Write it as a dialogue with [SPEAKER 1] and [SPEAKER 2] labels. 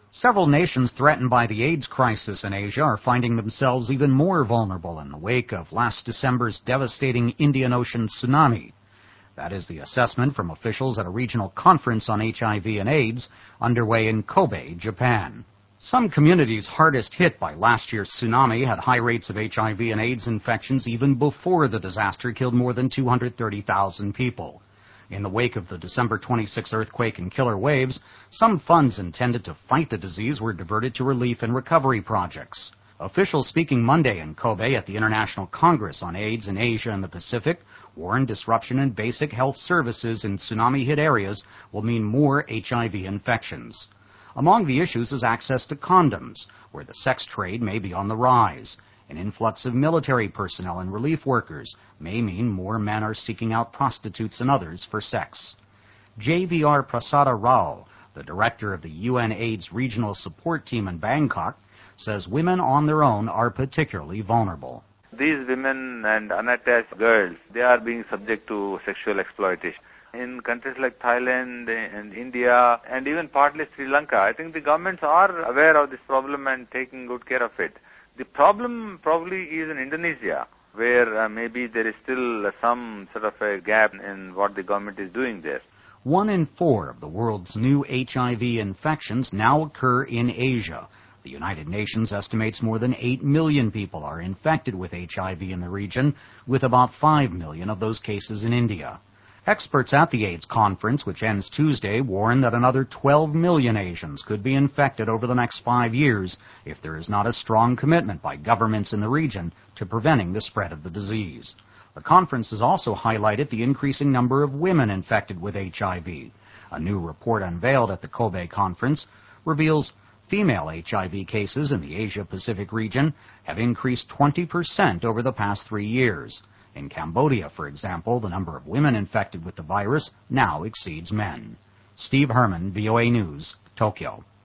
[SPEAKER 1] Several nations threatened by the AIDS crisis in Asia are finding themselves even more vulnerable in the wake of last December's devastating Indian Ocean tsunami. That is the assessment from officials at a regional conference on HIV and AIDS underway in Kobe, Japan. Some communities hardest hit by last year's tsunami had high rates of HIV and AIDS infections even before the disaster killed more than 230,000 people. In the wake of the December 26 earthquake and killer waves, some funds intended to fight the disease were diverted to relief and recovery projects. Officials speaking Monday in Kobe at the International Congress on AIDS in Asia and the Pacific warned disruption in basic health services in tsunami-hit areas will mean more HIV infections. Among the issues is access to condoms, where the sex trade may be on the rise. An influx of military personnel and relief workers may mean more men are seeking out prostitutes and others for sex. JVR Prasada Rao, the director of the UN AIDS Regional Support Team in Bangkok, says women on their own are particularly vulnerable.
[SPEAKER 2] These women and unattached girls, they are being subject to sexual exploitation. In countries like Thailand and India and even partly Sri Lanka, I think the governments are aware of this problem and taking good care of it. The problem probably is in Indonesia, where maybe there is still some sort of a gap in what the government is doing there.
[SPEAKER 1] 1 in 4 of the world's new HIV infections now occur in Asia. The United Nations estimates more than 8 million people are infected with HIV in the region, with about 5 million of those cases in India. Experts at the AIDS conference, which ends Tuesday, warn that another 12 million Asians could be infected over the next 5 years if there is not a strong commitment by governments in the region to preventing the spread of the disease. The conference has also highlighted the increasing number of women infected with HIV. A new report unveiled at the Kobe conference reveals female HIV cases in the Asia-Pacific region have increased 20% over the past 3 years. In Cambodia, for example, the number of women infected with the virus now exceeds men. Steve Herman, VOA News, Tokyo.